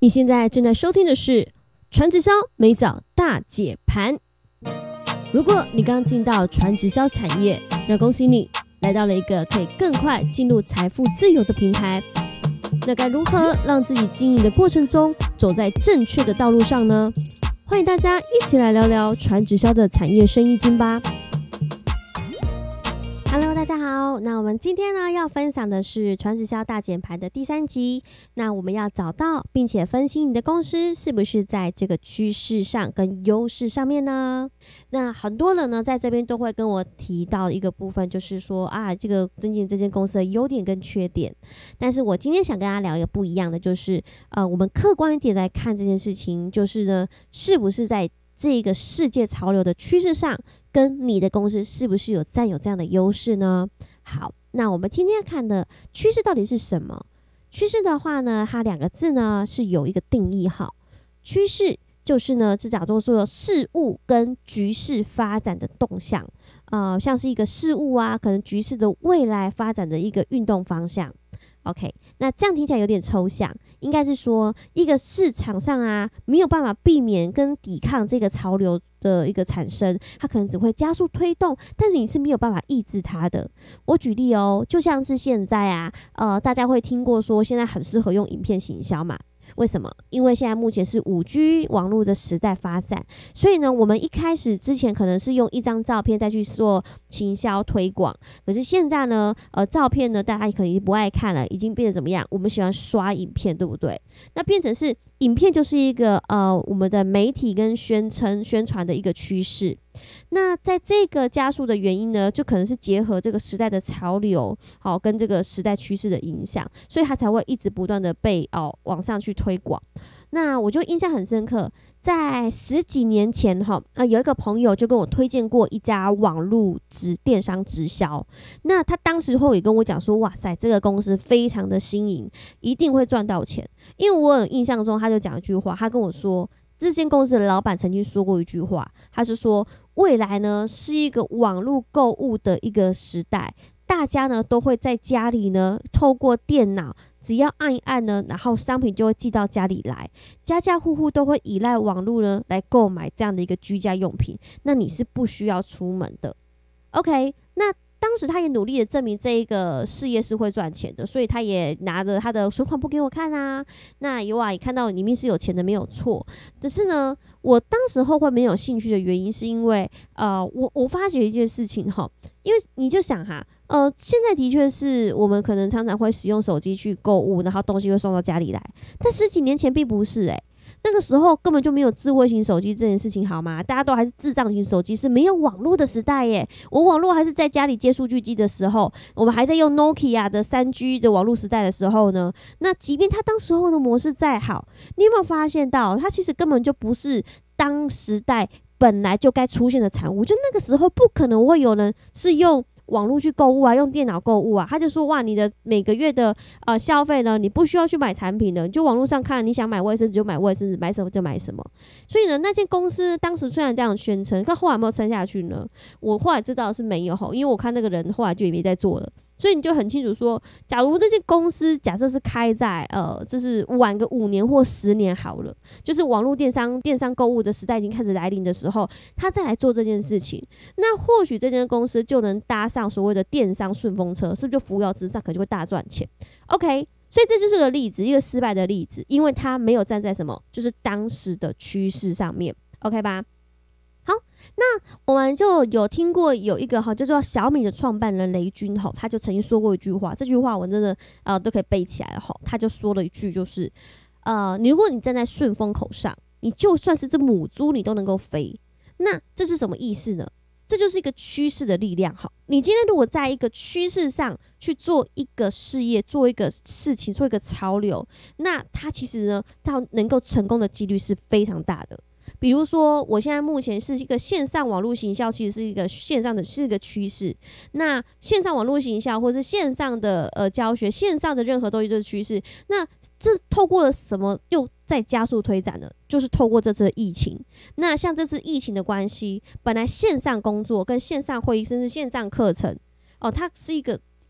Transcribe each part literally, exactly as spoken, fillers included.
你现在正在收听的是传直销每早大解盘。如果你刚进到传直销产业，那恭喜你来到了一个可以更快进入财富自由的平台。那该如何让自己经营的过程中走在正确的道路上呢？欢迎大家一起来聊聊传直销的产业生意经吧。Hello， 大家好。那我们今天呢要分享的是传直销大减盘的第三集。那我们要找到并且分析你的公司是不是在这个趋势上跟优势上面呢？那很多人呢在这边都会跟我提到一个部分，就是说啊，这个增进这间公司的优点跟缺点。但是我今天想跟大家聊一个不一样的，就是呃，我们客观一点来看这件事情，就是呢，是不是在这个世界潮流的趋势上，跟你的公司是不是有占有这样的优势呢？好，那我们今天要看的趋势到底是什么？趋势的话呢，它两个字呢是有一个定义哈。趋势就是呢，这叫做说事物跟局势发展的动向，呃，像是一个事物啊，可能局势的未来发展的一个运动方向。OK， 那这样听起来有点抽象，应该是说一个市场上啊没有办法避免跟抵抗这个潮流的一个产生，它可能只会加速推动，但是你是没有办法抑制它的。我举例哦，就像是现在啊，呃，大家会听过说现在很适合用影片行销嘛。为什么？因为现在目前是 五 G 网络的时代发展，所以呢，我们一开始之前可能是用一张照片再去做行销推广，可是现在呢，呃，照片呢大家可能已经不爱看了，已经变成怎么样？我们喜欢刷影片，对不对？那变成是影片就是一个呃我们的媒体跟宣称宣传的一个趋势。那在这个加速的原因呢，就可能是结合这个时代的潮流，好、哦、跟这个时代趋势的影响，所以它才会一直不断的被哦往上去推广。那我就印象很深刻，在十几年前哈、呃，有一个朋友就跟我推荐过一家网络直电商直销。那他当时候也跟我讲说，哇塞，这个公司非常的新颖，一定会赚到钱。因为我有印象中，他就讲一句话，他跟我说，这间公司的老板曾经说过一句话，他是说未来呢是一个网络购物的一个时代，大家呢都会在家里呢透过电脑，只要按一按呢，然后商品就会寄到家里来，家家户户都会依赖网络呢来购买这样的一个居家用品，那你是不需要出门的。 OK， 那当时他也努力的证明这一个事业是会赚钱的，所以他也拿着他的存款簿给我看啊。那有啊，也看到里面是有钱的，没有错。只是呢，我当时候会没有兴趣的原因，是因为呃，我我发觉一件事情哈，因为你就想哈，呃，现在的确是我们可能常常会使用手机去购物，然后东西会送到家里来，但十几年前并不是诶、欸。那个时候根本就没有智慧型手机这件事情，好吗？大家都还是智障型手机，是没有网络的时代耶。我网络还是在家里接数据机的时候，我们还在用 Nokia 的 三 G 的网络时代的时候呢，那即便它当时候的模式再好，你有没有发现到，它其实根本就不是当时代本来就该出现的产物？就那个时候不可能会有人是用网络去购物啊，用电脑购物啊，他就说哇，你的每个月的呃消费呢，你不需要去买产品的，你就网络上看，你想买卫生纸就买卫生纸，买什么就买什么。所以呢，那间公司当时虽然这样宣称，但后来有没有撑下去呢？我后来知道是没有，因为我看那个人后来就也没在做了。所以你就很清楚说，假如这间公司假设是开在呃，就是晚个五年或十年好了，就是网络电商、电商购物的时代已经开始来临的时候，他再来做这件事情，那或许这间公司就能搭上所谓的电商顺风车，是不是就扶摇直上，可能就会大赚钱 ？OK， 所以这就是个例子，一个失败的例子，因为他没有站在什么，就是当时的趋势上面 ，OK 吧？好，那我们就有听过有一个哈，叫做小米的创办人雷军哈，他就曾经说过一句话，这句话我真的呃都可以背起来了哈。他就说了一句，就是呃，你如果你站在顺风口上，你就算是只母猪，你都能够飞。那这是什么意思呢？这就是一个趋势的力量哈。你今天如果在一个趋势上去做一个事业，做一个事情，做一个潮流，那它其实呢，它能够成功的几率是非常大的。比如说，我现在目前是一个线上网络行销，其实是一个线上的是一个趋势。那线上网络行销，或是线上的呃教学，线上的任何东西就是趋势。那这透过了什么又再加速推展呢？就是透过这次的疫情。那像这次疫情的关系，本来线上工作跟线上会议，甚至线上课程，哦，它是一个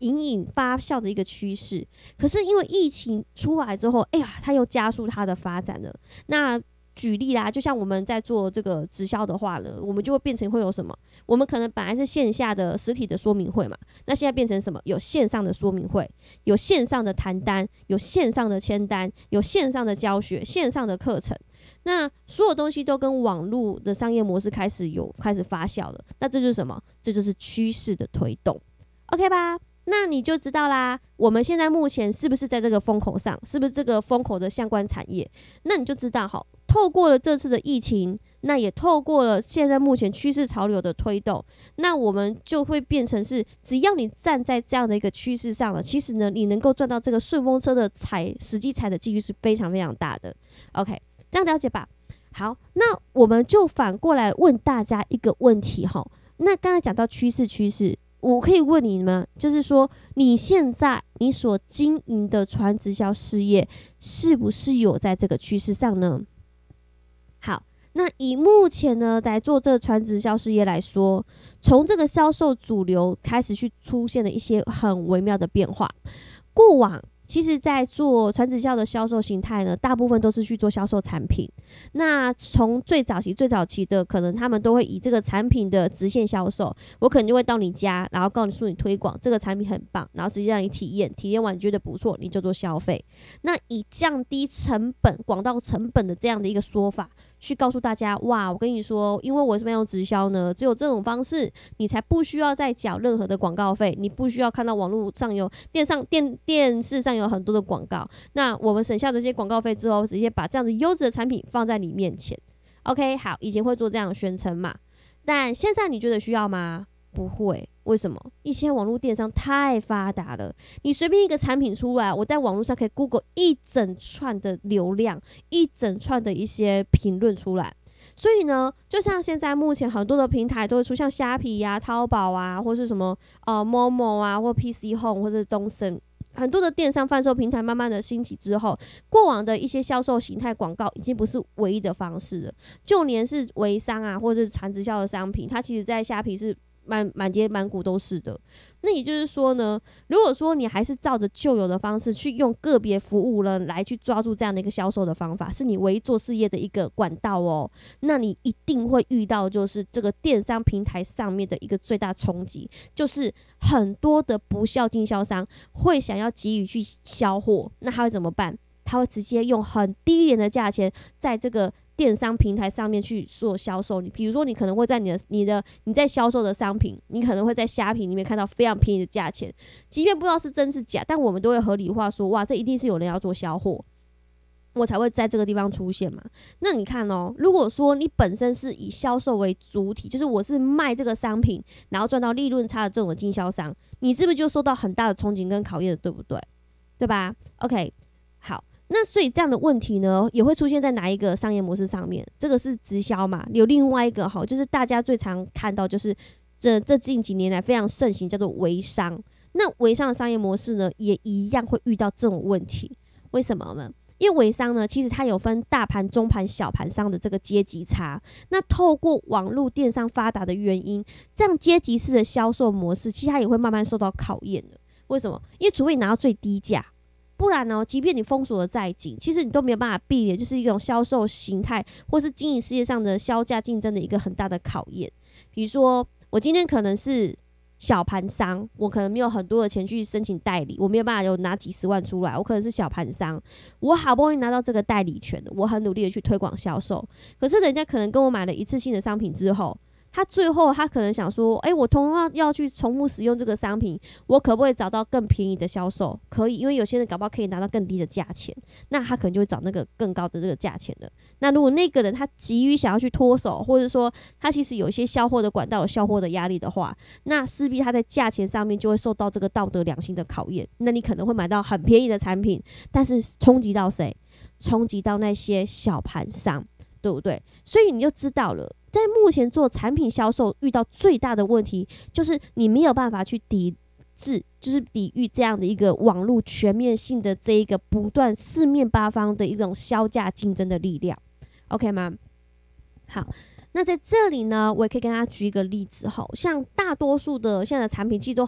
隐隐发酵的一个趋势。可是因为疫情出来之后，哎呀，它又加速它的发展了。那举例啦，就像我们在做这个直销的话呢，我们就会变成会有什么？我们可能本来是线下的实体的说明会嘛，那现在变成什么？有线上的说明会，有线上的谈单，有线上的签单，有线上的教学，线上的课程。那所有东西都跟网络的商业模式开始有开始发酵了。那这就是什么？这就是趋势的推动。OK 吧？那你就知道啦，我们现在目前是不是在这个风口上？是不是这个风口的相关产业？那你就知道哈。透过了这次的疫情，那也透过了现在目前趋势潮流的推动，那我们就会变成是，只要你站在这样的一个趋势上了，其实呢，你能够赚到这个顺风车的踩实际踩的几率是非常非常大的。OK， 这样了解吧？好，那我们就反过来问大家一个问题哈。那刚才讲到趋势，趋势，我可以问你们，就是说，你现在你所经营的传直销事业，是不是有在这个趋势上呢？好，那以目前呢来做这传直销事业来说，从这个销售主流开始去出现了一些很微妙的变化。过往其实在做传直销的销售形态呢，大部分都是去做销售产品。那从最早期最早期的，可能他们都会以这个产品的直线销售，我可能就会到你家，然后告诉你推广这个产品很棒，然后直接让你体验，体验完觉得不错，你就做消费。那以降低成本、广告成本的这样的一个说法，去告诉大家，哇，我跟你说，因为我是没有直销呢，只有这种方式，你才不需要再缴任何的广告费，你不需要看到网络上有电上电电视上有很多的广告，那我们省下这些广告费之后，直接把这样子优质的产品放在你面前。OK， 好，以前会做这样的宣称嘛，但现在你觉得需要吗？不会。为什么？以前网络电商太发达了，你随便一个产品出来，我在网络上可以 Google 一整串的流量，一整串的一些评论出来。所以呢，就像现在目前很多的平台都会出像虾皮啊、淘宝啊，或是什么呃 Momo 啊，或 P C Home 或是东森，很多的电商贩售平台慢慢的兴起之后，过往的一些销售形态广告已经不是唯一的方式了，就连是微商啊，或者是传直销的商品，它其实在虾皮是满满街满谷都是的。那也就是说呢，如果说你还是照着旧有的方式去用个别服务呢来去抓住这样的一个销售的方法，是你唯一做事业的一个管道哦，那你一定会遇到就是这个电商平台上面的一个最大冲击，就是很多的不孝经销商会想要急于去销货，那他会怎么办？他会直接用很低廉的价钱在这个电商平台上面去做销售。你比如说，你可能会在你的你的你在销售的商品，你可能会在虾皮里面看到非常便宜的价钱，即便不知道是真是假，但我们都会合理化说，哇，这一定是有人要做销货，我才会在这个地方出现嘛。那你看哦，如果说你本身是以销售为主体，就是我是卖这个商品，然后赚到利润差的这种经销商，你是不是就受到很大的冲击跟考验的，对不对？对吧 ？OK， 好。那所以这样的问题呢，也会出现在哪一个商业模式上面？这个是直销嘛？有另外一个哈，就是大家最常看到，就是这这近几年来非常盛行，叫做微商。那微商的商业模式呢，也一样会遇到这种问题。为什么呢？因为微商呢，其实它有分大盘、中盘、小盘商的这个阶级差。那透过网络电商发达的原因，这样阶级式的销售模式，其实它也会慢慢受到考验的。为什么？因为除非你拿到最低价。不然呢，即便你封锁的再紧，其实你都没有办法避免，就是一种销售形态或是经营事业上的销价竞争的一个很大的考验。比如说，我今天可能是小盘商，我可能没有很多的钱去申请代理，我没有办法有拿几十万出来，我可能是小盘商，我好不容易拿到这个代理权，我很努力的去推广销售，可是人家可能跟我买了一次性的商品之后，他最后他可能想说，哎、欸，我同样要去重复使用这个商品，我可不可以找到更便宜的销售？可以，因为有些人搞不好可以拿到更低的价钱，那他可能就会找那个更高的这个价钱的。那如果那个人他急于想要去脱手，或者说他其实有一些销货的管道、有销货的压力的话，那势必他在价钱上面就会受到这个道德良心的考验。那你可能会买到很便宜的产品，但是冲击到谁？冲击到那些小盘商，对不对？所以你就知道了。在目前做产品销售遇到最大的问题，就是你没有办法去抵制，就是抵御这样的一个网络全面性的这一个不断四面八方的一种销价竞争的力量 ，OK 吗？好，那在这里呢，我也可以跟大家举一个例子哈，像大多数的现在的产品其实都很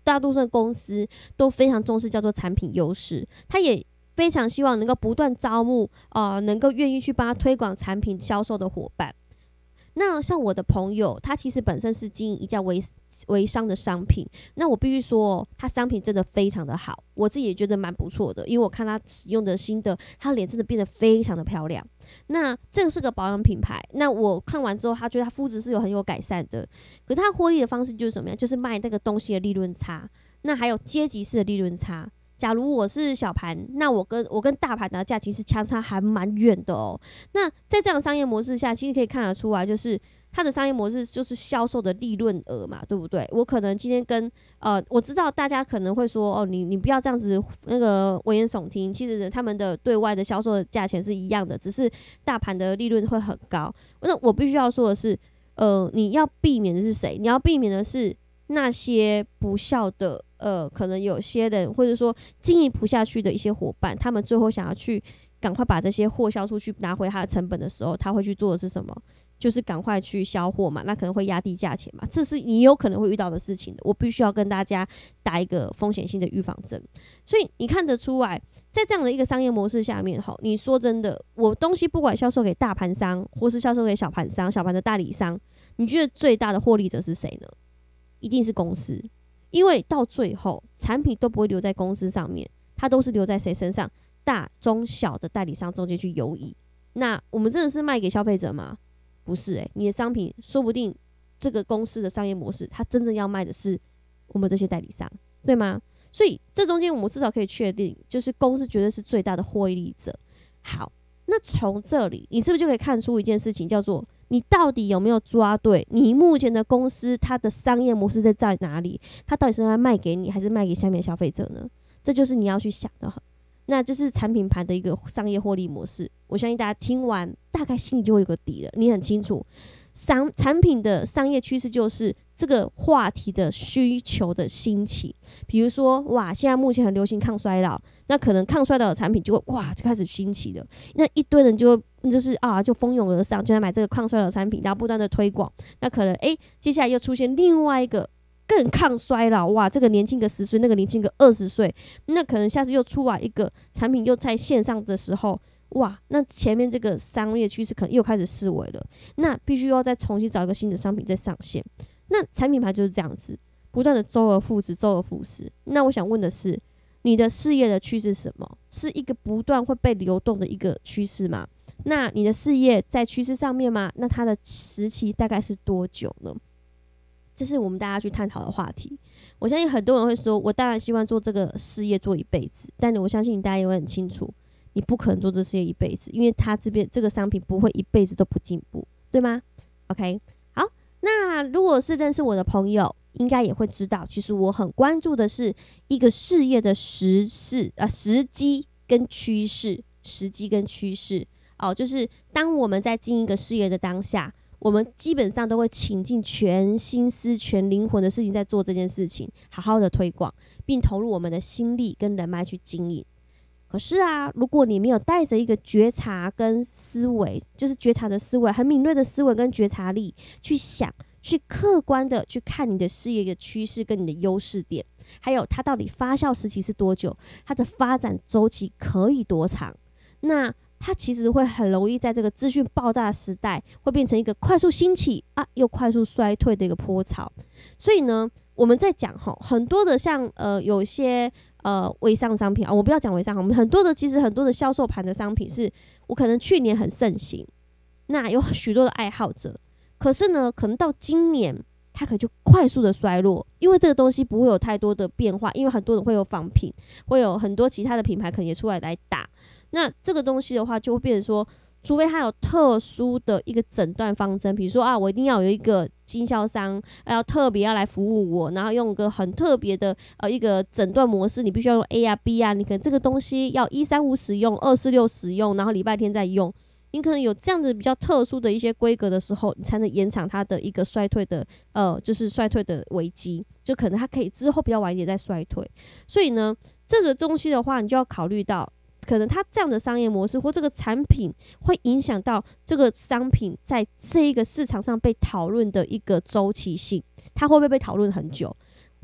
大多数的公司都非常重视叫做产品优势，他也非常希望能够不断招募呃，能够愿意去帮他推广产品销售的伙伴。那像我的朋友，他其实本身是经营一家微微商的商品，那我必须说，他商品真的非常的好，我自己也觉得蛮不错的，因为我看他使用的心得，他脸真的变得非常的漂亮。那这个是个保养品牌，那我看完之后，他觉得他肤质是有很有改善的，可是他获利的方式就是什么样？就是卖那个东西的利润差，那还有阶级式的利润差。假如我是小盘，那我跟我跟大盘的价其实相差还蛮远的哦。那在这样的商业模式下，其实可以看得出来，就是它的商业模式就是销售的利润额嘛，对不对？我可能今天跟呃，我知道大家可能会说，哦，你你不要这样子那个危言耸听，其实他们的对外的销售的价钱是一样的，只是大盘的利润会很高。那我必须要说的是，呃，你要避免的是谁？你要避免的是那些不孝的。呃，可能有些人或者说经营不下去的一些伙伴，他们最后想要去赶快把这些货销出去，拿回他的成本的时候，他会去做的是什么？就是赶快去销货嘛，那可能会压低价钱嘛，这是你有可能会遇到的事情的。我必须要跟大家打一个风险性的预防针。所以你看得出来，在这样的一个商业模式下面，你说真的，我东西不管销售给大盘商，或是销售给小盘商、小盘的代理商，你觉得最大的获利者是谁呢？一定是公司。因为到最后产品都不会留在公司上面，它都是留在谁身上？大中小的代理商中间去游移。那我们真的是卖给消费者吗？不是欸，你的商品说不定这个公司的商业模式，它真正要卖的是我们这些代理商，对吗？所以这中间我们至少可以确定，就是公司绝对是最大的获利者。好，那从这里你是不是就可以看出一件事情，叫做你到底有没有抓对你目前的公司它的商业模式在在哪里？它到底是要卖给你还是卖给下面的消费者呢？这就是你要去想的。那就是产品盘的一个商业获利模式。我相信大家听完大概心里就会有个底了，你很清楚商产品的商业趋势就是这个话题的需求的兴起。比如说哇，现在目前很流行抗衰老，那可能抗衰老的产品就会哇就开始兴起了，那一堆人就会就是啊就蜂拥而上，就来买这个抗衰老产品，然后不断的推广。那可能诶接下来又出现另外一个更抗衰老，哇这个年轻个十岁，那个年轻个二十岁，那可能下次又出来一个产品又在线上的时候，哇那前面这个商业趋势可能又开始式微了，那必须要再重新找一个新的商品再上线。那产品牌就是这样子不断的周而复始周而复始。那我想问的是，你的事业的趋势是什么？是一个不断会被流动的一个趋势吗？那你的事业在趋势上面吗？那它的时期大概是多久呢？这是我们大家去探讨的话题。我相信很多人会说，我当然希望做这个事业做一辈子，但我相信大家也会很清楚，你不可能做这事业一辈子，因为它这边这个商品不会一辈子都不进步，对吗 ？OK， 好，那如果是认识我的朋友，应该也会知道，其实我很关注的是一个事业的时势啊、时机跟趋势，时机跟趋势哦，就是当我们在经营一个事业的当下，我们基本上都会倾尽全心思、全灵魂的事情在做这件事情，好好的推广，并投入我们的心力跟人脉去经营。可是啊，如果你没有带着一个觉察跟思维，就是觉察的思维，很敏锐的思维跟觉察力去想，去客观的去看你的事业的趋势跟你的优势点，还有它到底发酵时期是多久，它的发展周期可以多长，那它其实会很容易在这个资讯爆炸的时代，会变成一个快速兴起啊，又快速衰退的一个波潮。所以呢，我们在讲哈，很多的像呃有些呃微商商品啊，我不要讲微商，我们很多的其实很多的销售盘的商品是，我可能去年很盛行，那有许多的爱好者，可是呢，可能到今年它可能就快速的衰落，因为这个东西不会有太多的变化，因为很多人会有仿品，会有很多其他的品牌可能也出来来打。那这个东西的话，就会变成说，除非它有特殊的一个诊断方针，比如说啊，我一定要有一个经销商要特别要来服务我，然后用一个很特别的呃一个诊断模式，你必须要用 A 啊 B 啊，你可能这个东西要一三五使用，二四六使用，然后礼拜天再用。你可能有这样子比较特殊的一些规格的时候，你才能延长它的一个衰退的呃，就是衰退的危机，就可能它可以之后比较晚一点再衰退。所以呢，这个东西的话，你就要考虑到，可能它这样的商业模式或这个产品会影响到这个商品在这一个市场上被讨论的一个周期性，它会不会被讨论很久？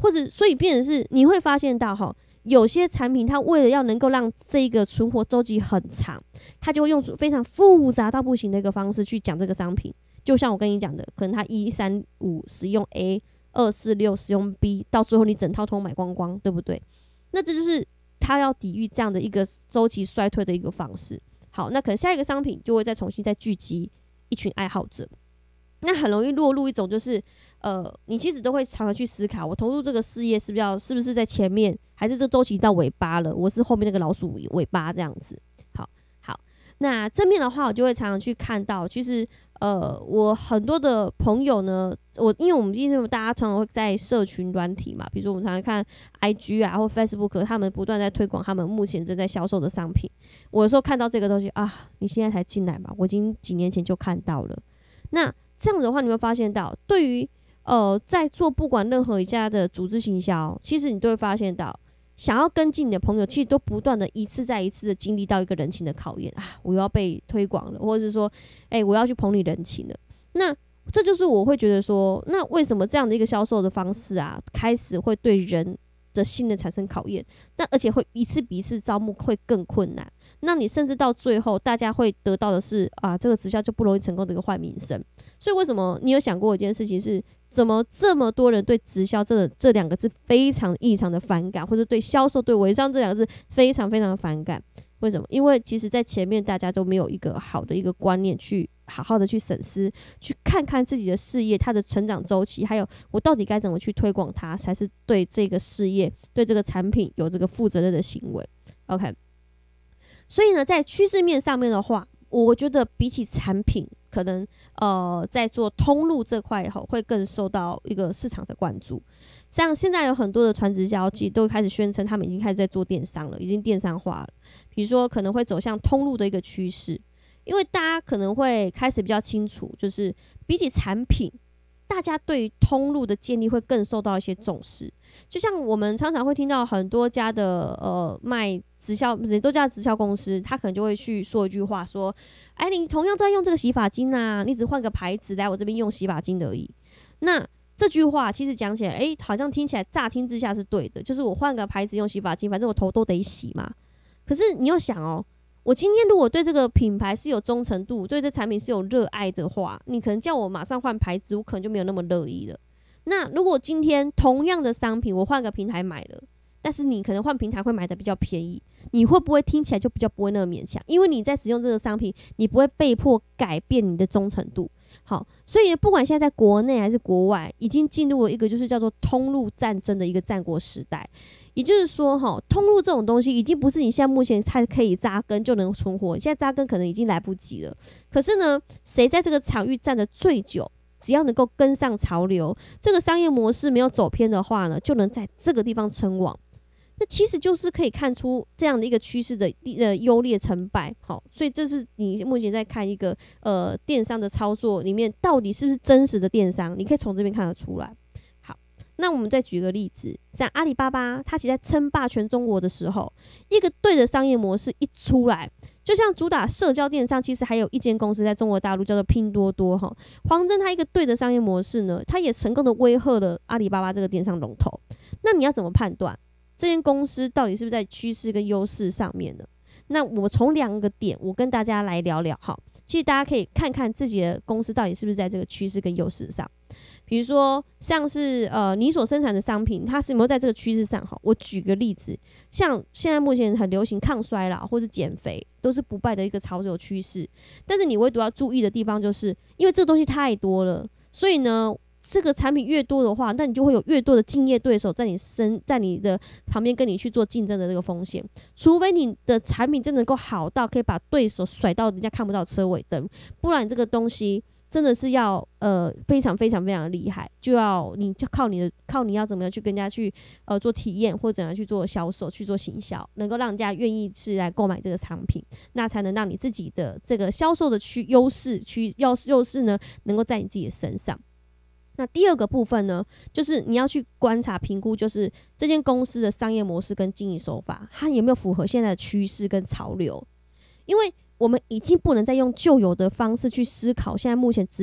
或者所以变成是你会发现到哈，有些产品它为了要能够让这个存活周期很长，它就会用非常复杂到不行的一个方式去讲这个商品。就像我跟你讲的，可能它一三五使用 A， 二四六使用 B， 到最后你整套通买光光，对不对？那这就是它要抵御这样的一个周期衰退的一个方式。好，那可能下一个商品就会再重新再聚集一群爱好者。那很容易落入一种就是，呃，你其实都会常常去思考，我投入这个事业是不是要是不是在前面，还是这周期到尾巴了，我是后面那个老鼠尾巴这样子。好，好，那正面的话，我就会常常去看到，其实，呃，我很多的朋友呢，我因为我们因为大家常常会在社群软体嘛，比如说我们常常看 I G 啊或 Facebook， 他们不断在推广他们目前正在销售的商品。我有时候看到这个东西啊，你现在才进来嘛，我已经几年前就看到了。那这样的话，你会发现到，对于呃在做不管任何一家的组织行销，其实你都会发现到，想要跟进你的朋友，其实都不断的一次再一次的经历到一个人情的考验啊，我要被推广了，或者是说，哎、欸，我要去捧你人情了。那这就是我会觉得说，那为什么这样的一个销售的方式啊，开始会对人的信任产生考验，但而且会一次比一次招募会更困难。那你甚至到最后，大家会得到的是啊，这个直销就不容易成功的一个坏名声。所以为什么你有想过一件事情是，怎么这么多人对直销这这两个字非常异常的反感，或者对销售对微商这两个字非常非常的反感？为什么？因为其实在前面大家都没有一个好的一个观念去好好的去审视，去看看自己的事业它的成长周期，还有我到底该怎么去推广它，才是对这个事业对这个产品有这个负责任的行为。 OK， 所以呢在趋势面上面的话，我觉得比起产品，可能呃在做通路这块后会更受到一个市场的关注。像现在有很多的传直销其实都开始宣称他们已经开始在做电商了，已经电商化了，比如说可能会走向通路的一个趋势。因为大家可能会开始比较清楚，就是比起产品，大家对于通路的建立会更受到一些重视。就像我们常常会听到很多家的呃卖直销，很多家的直销公司，他可能就会去说一句话，说：“哎，你同样都在用这个洗发精啊，你只换个牌子来我这边用洗发精而已。”那这句话其实讲起来，哎，好像听起来乍听之下是对的，就是我换个牌子用洗发精，反正我头都得洗嘛。可是你又想哦。我今天如果对这个品牌是有忠诚度，对这产品是有热爱的话，你可能叫我马上换牌子，我可能就没有那么乐意了。那如果今天同样的商品，我换个平台买了，但是你可能换平台会买的比较便宜，你会不会听起来就比较不会那么勉强？因为你在使用这个商品，你不会被迫改变你的忠诚度。好，所以不管现在在国内还是国外，已经进入了一个就是叫做通路战争的一个战国时代。也就是说，通路这种东西已经不是你现在目前才可以扎根就能存活，现在扎根可能已经来不及了。可是呢，谁在这个场域站得最久，只要能够跟上潮流，这个商业模式没有走偏的话呢，就能在这个地方称王。那其实就是可以看出这样的一个趋势的呃优劣成败。好，所以这是你目前在看一个呃电商的操作里面，到底是不是真实的电商，你可以从这边看得出来。那我们再举个例子，像阿里巴巴，它其实在称霸全中国的时候，一个对的商业模式一出来，就像主打社交电商，其实还有一间公司在中国大陆叫做拼多多哈。黄峥他一个对的商业模式呢，他也成功的威吓了阿里巴巴这个电商龙头。那你要怎么判断这间公司到底是不是在趋势跟优势上面呢？那我从两个点，我跟大家来聊聊哈。其实大家可以看看自己的公司到底是不是在这个趋势跟优势上。比如说像是呃你所生产的商品，它是有没有在这个趋势上？好，我举个例子，像现在目前很流行抗衰老或是减肥，都是不败的一个潮流趋势。但是你唯独要注意的地方，就是因为这个东西太多了，所以呢，这个产品越多的话，那你就会有越多的竞业对手在你身在你的旁边跟你去做竞争的这个风险。除非你的产品真的能够好到可以把对手甩到人家看不到车尾灯，不然这个东西真的是要呃非常非常非常厉害，就要你就靠你的靠你要怎么样去跟人家去呃做体验，或者怎样去做销售去做行销，能够让人家愿意是来购买这个产品，那才能让你自己的这个销售的区优势区优优势呢能够在你自己的身上。那第二个部分呢，就是你要去观察评估，就是这间公司的商业模式跟经营手法，它有没有符合现在的趋势跟潮流。因为我们已经不能再用旧有的方式去思考现在目前直销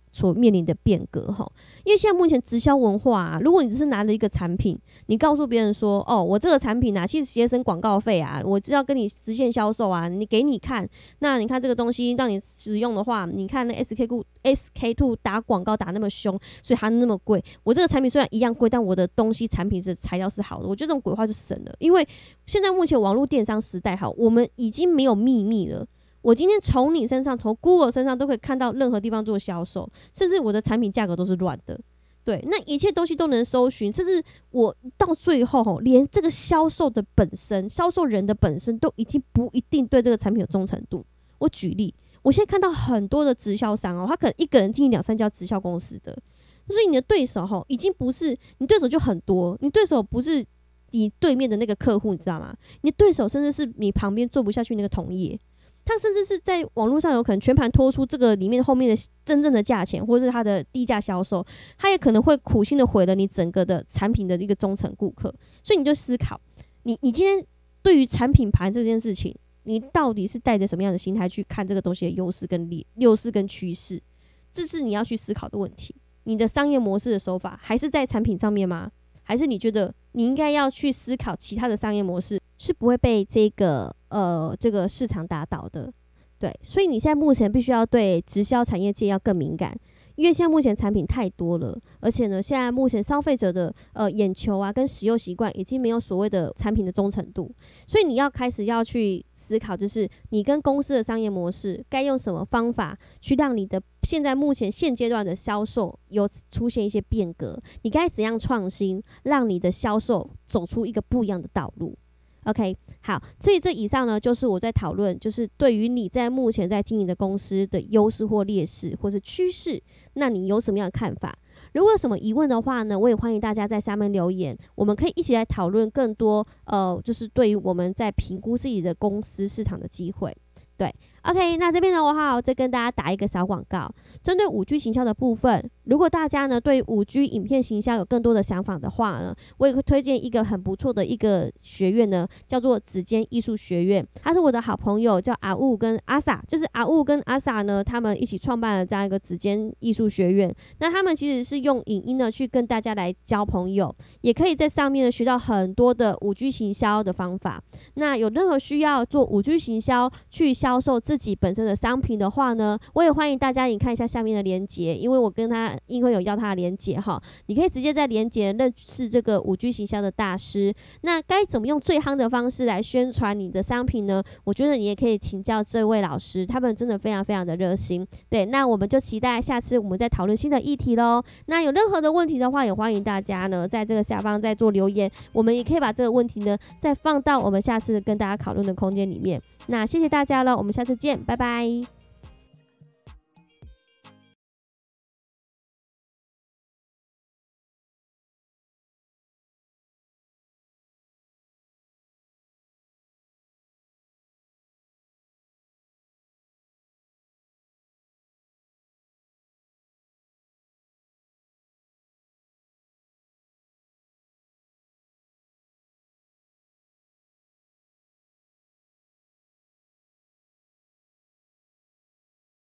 所面临的变革哈。因为现在目前直销文化啊，如果你只是拿了一个产品，你告诉别人说，哦，我这个产品啊，其实节省广告费啊，我只要跟你直线销售啊，你给你看，那你看这个东西让你使用的话，你看那 S K two S K two 打广告打那么凶，所以它那么贵。我这个产品虽然一样贵，但我的东西产品是材料是好的，我觉得这种鬼话就省了。因为现在目前网络电商时代好，我们已经没有秘密了。我今天从你身上，从 Google 身上都可以看到任何地方做销售，甚至我的产品价格都是乱的。对，那一切东西都能搜寻，甚至我到最后连这个销售的本身，销售人的本身都已经不一定对这个产品有忠诚度。我举例，我现在看到很多的直销商哦，他可能一个人经营两三家直销公司的，所以你的对手已经不是你对手就很多，你对手不是你对面的那个客户，你知道吗？你的对手甚至是你旁边做不下去那个同业。他甚至是在网络上有可能全盘托出这个里面后面的真正的价钱，或者是他的低价销售，他也可能会苦心的毁了你整个的产品的一个忠诚顾客。所以你就思考，你你今天对于产品盘这件事情，你到底是带着什么样的心态去看这个东西的优势跟优势跟趋势？这是你要去思考的问题。你的商业模式的手法还是在产品上面吗？还是你觉得你应该要去思考其他的商业模式是不会被这个呃这个市场打倒的？对，所以你现在目前必须要对直销产业界要更敏感，因为现在目前产品太多了，而且呢，现在目前消费者的呃眼球啊跟使用习惯已经没有所谓的产品的忠诚度，所以你要开始要去思考，就是你跟公司的商业模式该用什么方法去让你的现在目前现阶段的销售有出现一些变革，你该怎样创新，让你的销售走出一个不一样的道路。OK， 好，所以这以上呢，就是我在讨论，就是对于你在目前在经营的公司的优势或劣势，或是趋势，那你有什么样的看法？如果有什么疑问的话呢，我也欢迎大家在下面留言，我们可以一起来讨论更多，呃，就是对于我们在评估自己的公司市场的机会。对 ，OK， 那这边的话，我再跟大家打一个小广告。针对五 G 行销的部分，如果大家呢对五 G 影片行销有更多的想法的话呢，我也会推荐一个很不错的一个学院呢，叫做指尖艺术学院。他是我的好朋友，叫阿雾跟阿 sa， 就是阿雾跟阿 sa 呢，他们一起创办了这样一个指尖艺术学院。那他们其实是用影音呢去跟大家来交朋友，也可以在上面呢学到很多的五 G 行销的方法。那有任何需要做五 G 行销去销销售自己本身的商品的话呢，我也欢迎大家你看一下下面的连结，因为我跟他因为有要他的连结哈，你可以直接在连结认识这个五 G 行销的大师。那该怎么用最夯的方式来宣传你的商品呢？我觉得你也可以请教这位老师，他们真的非常非常的热心。对，那我们就期待下次我们再讨论新的议题咯。那有任何的问题的话，也欢迎大家呢在这个下方再做留言，我们也可以把这个问题呢再放到我们下次跟大家讨论的空间里面。那谢谢大家了，我们下次见，拜拜。